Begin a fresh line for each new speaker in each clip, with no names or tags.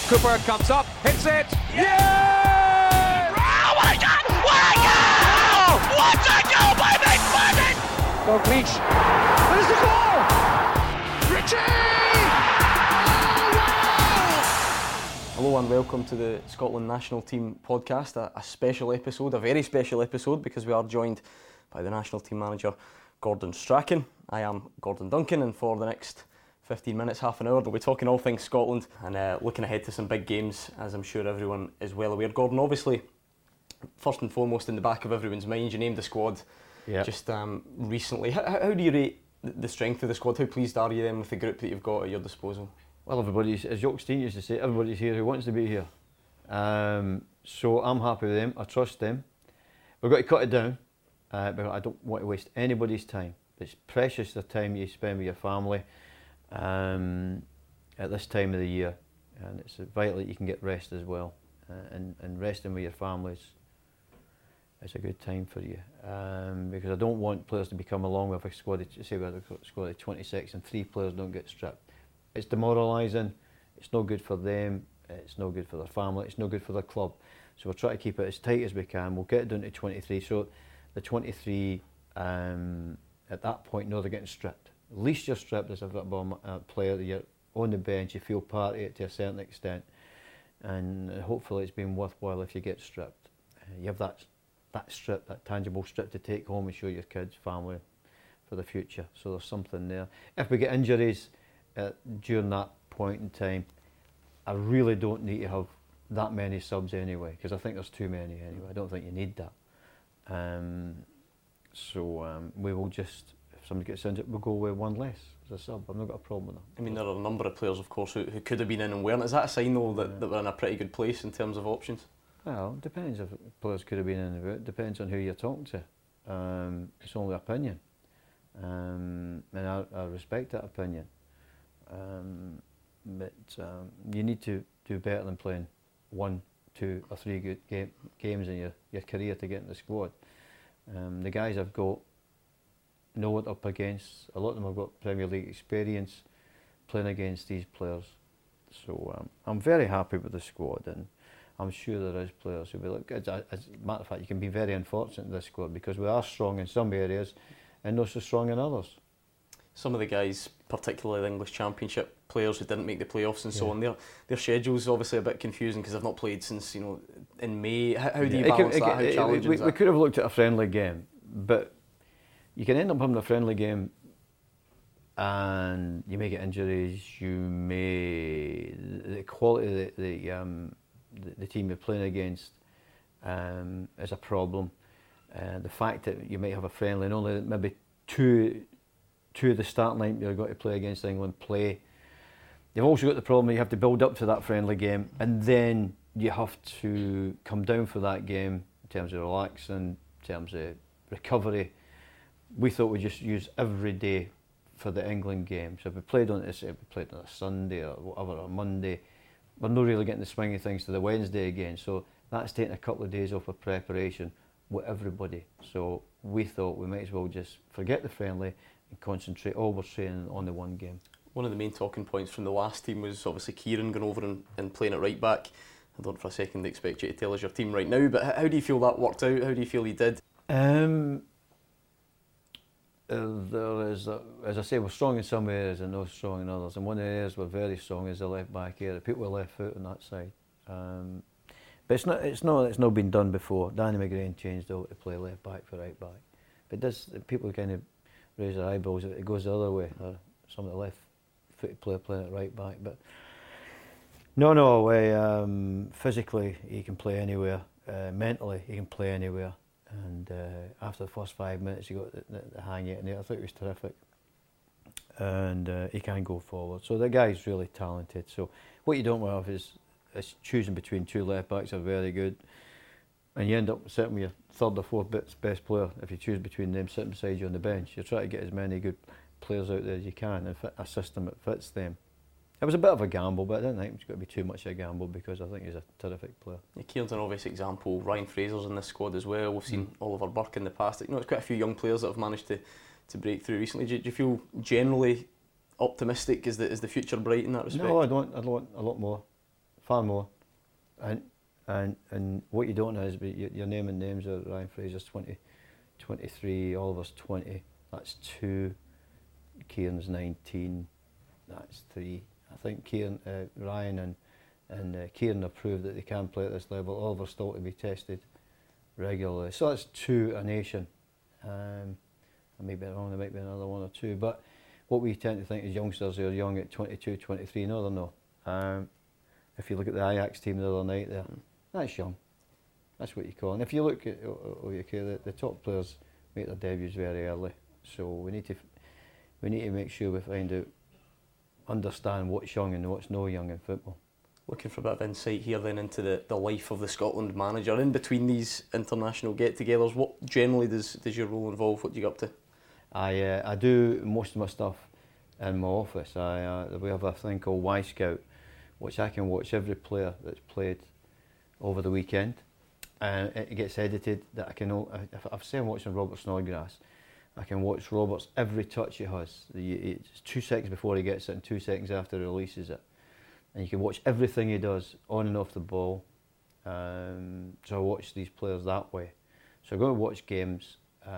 Cooper comes up, hits it. Yeah!
Oh my God! What a goal! What a goal by McFadden!
Dalglish. There's the goal! Richie! Oh, wow!
Hello and welcome to the Scotland National Team podcast, a special episode, a very special episode, because we are joined by the national team manager, Gordon Strachan. I am Gordon Duncan, and for the next 15 minutes, half an hour, we'll be talking all things Scotland and looking ahead to some big games, as I'm sure everyone is well aware. Gordon, obviously, first and foremost in the back of everyone's mind, you named the squad just recently. How do you rate the strength of the squad? How pleased are you then with the group that you've got at your disposal?
Well, everybody's, as Jock Stein used to say, everybody's here who wants to be here. So I'm happy with them, I trust them. We've got to cut it down, but I don't want to waste anybody's time. It's precious the time you spend with your family at this time of the year, and it's vital that you can get rest as well, and resting with your families is a good time for you, because I don't want players to become along with a squad, say we have a squad of 26 and 3 players don't get stripped. It's demoralising, it's no good for them, it's no good for their family, it's no good for their club. So we'll try to keep it as tight as we can. We'll get it down to 23, so the 23 at that point know they're getting stripped. At least you're stripped as a football player, that you're on the bench, you feel part of it to a certain extent, and hopefully it's been worthwhile if you get stripped. You have that strip, that tangible strip to take home and show your kids, family for the future. So there's something there. If we get injuries during that point in time, I really don't need to have that many subs anyway, because I think there's too many anyway. I don't think you need that. We will just, if somebody gets injured, we'll go with one less as a sub. I've not got a problem with that.
I mean, there are a number of players, of course, who could have been in and weren't. Is that a sign, though, that we're in a pretty good place in terms of options?
Well, it depends if players could have been in and out. It depends on who you're talking to. It's only opinion. And I respect that opinion. But you need to do better than playing 1, 2 or 3 good games in your career to get in the squad. The guys I've got know what they're up against. A lot of them have got Premier League experience playing against these players. So I'm very happy with the squad, and I'm sure there is players who will look good. As a matter of fact, you can be very unfortunate in this squad because we are strong in some areas and not so strong in others.
Some of the guys, particularly the English Championship players who didn't make the playoffs and so on, their schedule's obviously a bit confusing because they've not played since, in May. How do you balance that? How challenging is that?
We could have looked at a friendly game, but you can end up having a friendly game and you may get injuries, the quality of the team you're playing against is a problem. The fact that you might have a friendly and only maybe two of the starting line you're going to play against England play. You've also got the problem that you have to build up to that friendly game, and then you have to come down for that game in terms of relaxing, in terms of recovery. We thought we'd just use every day for the England game. So if we played on a Sunday or whatever, or Monday, we're not really getting the swing of things to the Wednesday again. So that's taking a couple of days off of preparation with everybody. So we thought we might as well just forget the friendly and concentrate all we're training on the one game.
One of the main talking points from the last team was obviously Kieran going over and playing at right back. I don't for a second expect you to tell us your team right now, but how do you feel that worked out? How do you feel he did?
There is, as I say, we're strong in some areas and not strong in others. And one of the areas we're very strong is the left back area. People with left foot on that side. But it's not been done before. Danny McGrain changed out to play left back for right back. But people kind of raise their eyebrows if it goes the other way. Or some of the left footed player playing at right back. But physically he can play anywhere. Mentally he can play anywhere. And after the first 5 minutes he got the hang of it, and I thought it was terrific. And he can go forward. So the guy's really talented. So what you don't want to have is choosing between 2 left backs are very good, and you end up sitting with your 3rd or 4th best player. If you choose between them sitting beside you on the bench, you try to get as many good players out there as you can and fit a system that fits them. It was a bit of a gamble, but I didn't think it was going to be too much of a gamble because I think he's a terrific player.
Yeah, Kieran's an obvious example. Ryan Fraser's in this squad as well. We've seen Oliver Burke in the past. There's quite a few young players that have managed to break through recently. Do you feel generally optimistic? Is the future bright in that respect?
No, I want a lot more far more. And what you don't know is you're naming names of Ryan Fraser's 20, 23, Oliver's 20, that's 2, Kieran's 19, that's 3. I think Ryan and Kieran have proved that they can play at this level. Oliver's still to be tested regularly. So that's 2 a nation. I may be wrong, there might be another 1 or 2, but what we tend to think is youngsters who are young at 22, 23, no they're not. If you look at the Ajax team the other night there, that's young. That's what you call it. And if you look at the top players make their debuts very early. So we need to make sure we understand what's young and what's no young in football.
Looking for a bit of insight here then into the life of the Scotland manager. In between these international get-togethers, what generally does your role involve? What do you get up to?
I do most of my stuff in my office. We have a thing called Y Scout, which I can watch every player that's played over the weekend, and it gets edited. That I can, if say I'm watching Robert Snodgrass, I can watch Robert's every touch he has. It's 2 seconds before he gets it and 2 seconds after he releases it, and you can watch everything he does on and off the ball. So I watch these players that way. So I go and watch games,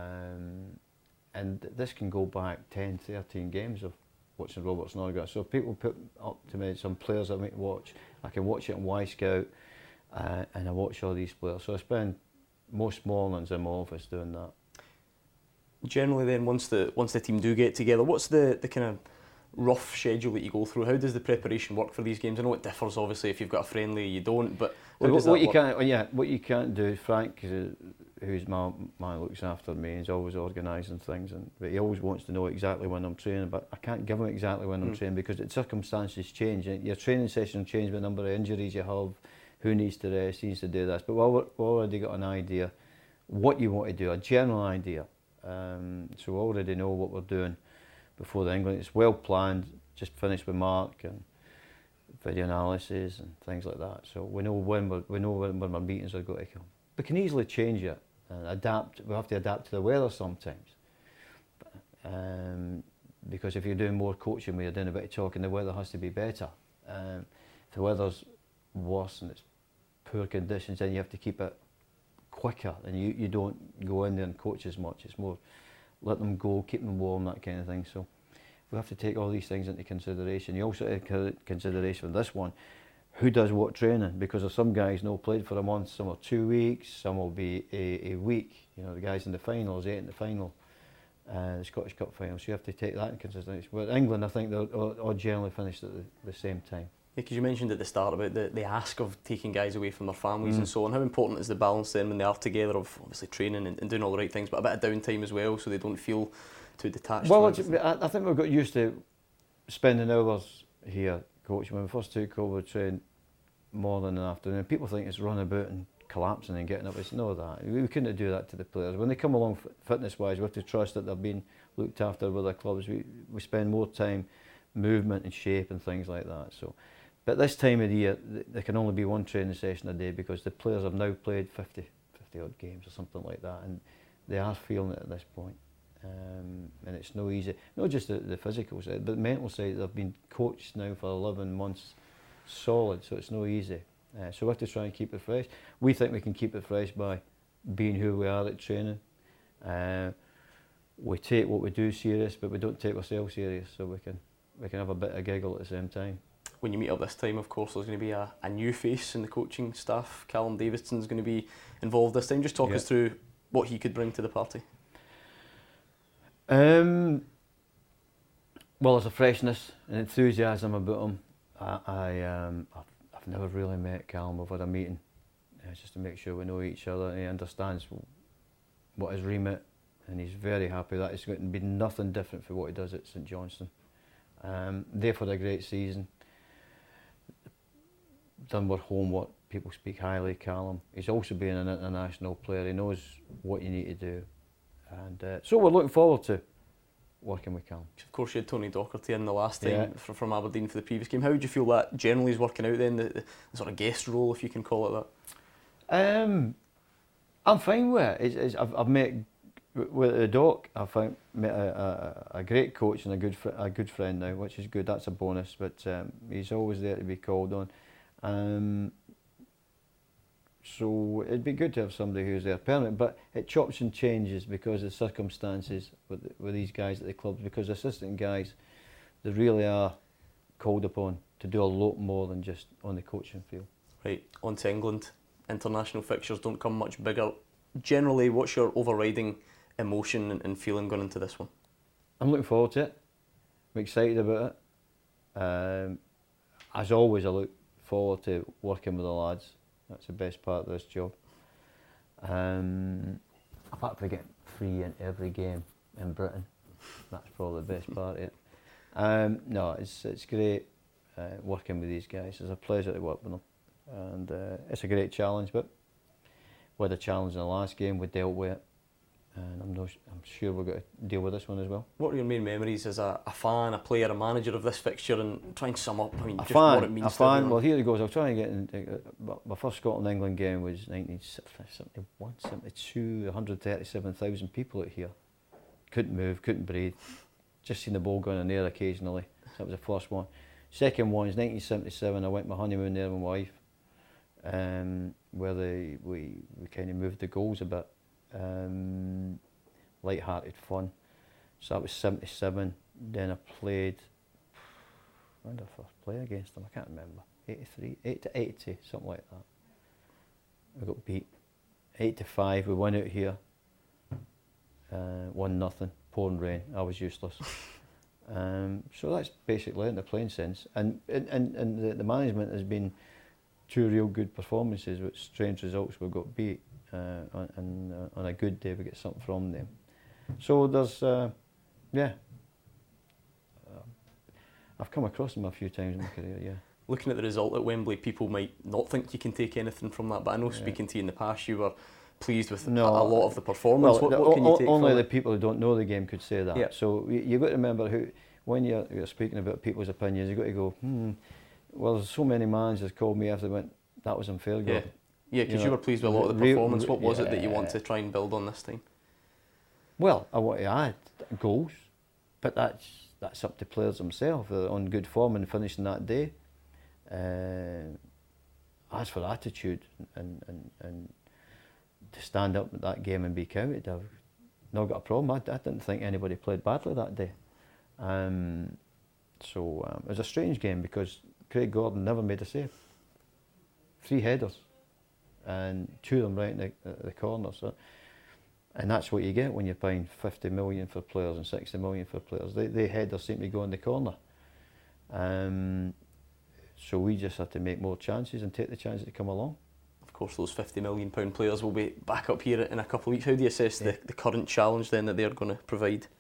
and this can go back 10, 13 games of watching Robert Snodgrass. So if people put up to me some players I might watch, I can watch it on Y Scout, and I watch all these players. So I spend most mornings in my office doing that.
Generally then, once the team do get together, what's the kind of rough schedule that you go through? How does the preparation work for these games? I know it differs obviously if you've got a friendly, you don't, but how does that work?
What you can't do, Frank, who's my man looks after me, he's always organising things, but he always wants to know exactly when I'm training, but I can't give him exactly when I'm training because the circumstances change. Your training session change with the number of injuries you have, who needs to rest, who needs to do this, but we've already got an idea what you want to do, a general idea. So we already know what we're doing before the England. It's well planned, just finished with Mark and video analysis and things like that. So we know when our meetings are going to come. We can easily change it and adapt. We have to adapt to the weather sometimes. Because if you're doing more coaching where you're doing a bit of talking, the weather has to be better. If the weather's worse and it's poor conditions, then you have to keep it quicker, and you don't go in there and coach as much. It's more let them go, keep them warm, that kind of thing. So we have to take all these things into consideration. You also take consideration for this one, who does what training, because there's some guys no played for a month, some are 2 weeks, some will be a week. You know, the guys in the finals, 8 in the final, the Scottish Cup final. So you have to take that into consideration. But England, I think they're all generally finished at the same time.
Because you mentioned at the start about the ask of taking guys away from their families and so on. How important is the balance then when they are together of obviously training and doing all the right things, but a bit of downtime as well, so they don't feel too detached?
Well, I think we've got used to spending hours here coaching. When we first took over, we trained morning and afternoon. People think it's run about and collapsing and getting up. It's not that. We couldn't do that to the players. When they come along fitness-wise, we have to trust that they're being looked after with their clubs. We spend more time movement and shape and things like that. So. But this time of the year, there can only be one training session a day because the players have now played 50 odd games or something like that, and they are feeling it at this point. And it's no easy, not just the physical side, but the mental side. They've been coached now for 11 months solid, so it's no easy. So we have to try and keep it fresh. We think we can keep it fresh by being who we are at training. We take what we do serious, but we don't take ourselves serious, so we can have a bit of giggle at the same time.
When you meet up this time, of course, there's going to be a new face in the coaching staff. Callum Davidson's going to be involved this time. Just talk us through what he could bring to the party.
Well, there's a freshness and enthusiasm about him. I've never really met Callum. We've had a meeting just to make sure we know each other. He understands what his remit, and he's very happy that it's going to be nothing different for what he does at St Johnstone. They've had a great season. Done with homework. People speak highly of Callum. He's also been an international player. He knows what you need to do, and so we're looking forward to working with Callum.
Of course, you had Tony Docherty in the last time from Aberdeen for the previous game. How would you feel that generally is working out then, the sort of guest role, if you can call it that?
I'm fine with it. I've met with the Doc. I've met a great coach and a good friend now, which is good. That's a bonus. But he's always there to be called on. So it'd be good to have somebody who's there permanent, but it chops and changes because of circumstances with these guys at the clubs, because assistant guys, they really are called upon to do a lot more than just on the coaching field.
Right, on to England. International fixtures don't come much bigger. Generally, what's your overriding emotion and feeling going into this one?
I'm looking forward to it. I'm excited about it. As always, I look forward to working with the lads. That's the best part of this job. Apart from getting free in every game in Britain, that's probably the best part of it. No, it's great working with these guys. It's a pleasure to work with them, and it's a great challenge. But with the challenge in the last game, we dealt with it, and I'm sure we're going to deal with this one as well.
What are your main memories as a fan, a player, a manager of this fixture, and try and sum up? I mean, what it means
a
to
fan.
everyone?
Well, here it goes. I'll try and get into my first Scotland-England game was 1971, 72. 137,000 people out here. Couldn't move, couldn't breathe. Just seen the ball going in the air occasionally. That was the first one. Second one is 1977. I went my honeymoon there with my wife, where we kind of moved the goals a bit. Light-hearted fun. So that was 77. Then I played. When did I first play against them? I can't remember. 83, 80, something like that. We got beat. 85. We went out here. 1-0. Pouring rain. I was useless. So that's basically in the playing sense. And the management has been 2 real good performances with strange results. We got beat. On a good day we get something from them. So there's, I've come across them a few times in my career, yeah.
Looking at the result at Wembley, people might not think you can take anything from that, but I know speaking to you in the past, you were pleased with a lot of the performance.
Well,
what can you take
only
from
the
it?
people who don't know the game could say that.
Yeah.
So you've got to remember when you're speaking about people's opinions, you've got to go, well, there's so many managers called me after they went, that was unfair, Gordon.
Yeah, because you were pleased with a lot of the performance. What was it that you want to try and build on this time?
Well, I want to add goals, but that's up to players themselves. They're on good form and finishing that day. As for attitude and to stand up at that game and be counted, I've not got a problem. I didn't think anybody played badly that day. So it was a strange game because Craig Gordon never made a save. 3 headers. And 2 of them right in the corner. So, and that's what you get when you're paying 50 million for players and 60 million for players. They headers seem to go in the corner. So we just had to make more chances and take the chances that come along.
Of course, those £50 million players will be back up here in a couple of weeks. How do you assess the current challenge then that they're going to provide?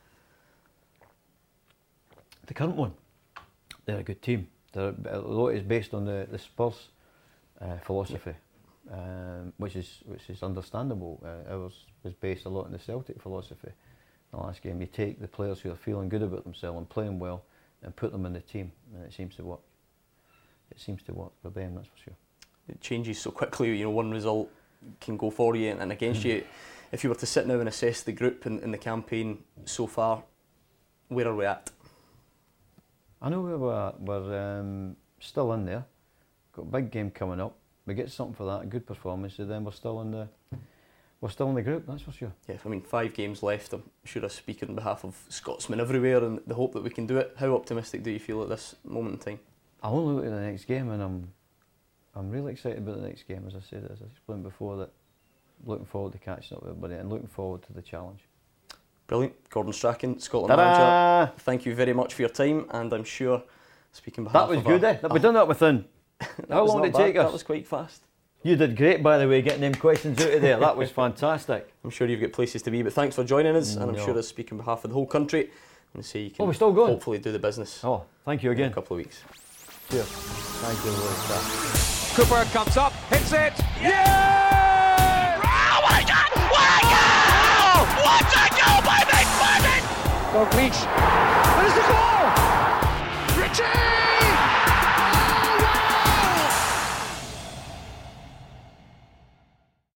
The current one, they're a good team. A lot is based on the Spurs philosophy. Which is understandable. Ours was based a lot on the Celtic philosophy. In the last game, you take the players who are feeling good about themselves and playing well, and put them in the team, and it seems to work. It seems to work for them, that's for sure.
It changes so quickly. You know, one result can go for you and against you. If you were to sit now and assess the group and the campaign so far, where are we at?
I know we're still in there. Got a big game coming up. We get something for that, a good performance, and then we're still in the group, that's for sure.
Yeah, I mean, 5 games left. I'm sure I speak on behalf of Scotsmen everywhere and the hope that we can do it. How optimistic do you feel at this moment in time?
I only look at the next game, and I'm really excited about the next game. As I said, as I explained before, that looking forward to catching up with everybody and looking forward to the challenge.
Brilliant. Gordon Strachan, Scotland
Ta-da!
manager. Thank you very much for your time, and I'm sure, speaking on behalf
that was
of
good, We've done that within. How long did it take us?
That was quite fast.
You did great, by the way, getting them questions out of there. That was fantastic.
I'm sure you've got places to be, but thanks for joining us, and I'm sure I speak on behalf of the whole country. I'm going to say you can
we're still going.
hopefully do the business.
Oh, thank you again.
In a couple of weeks.
Cheers. Thank you, Lewis.
Cooper comes up, hits it. Yeah!
Oh my God! What a goal! What a goal by McFadden!
Dalglish. There's the goal! Richie!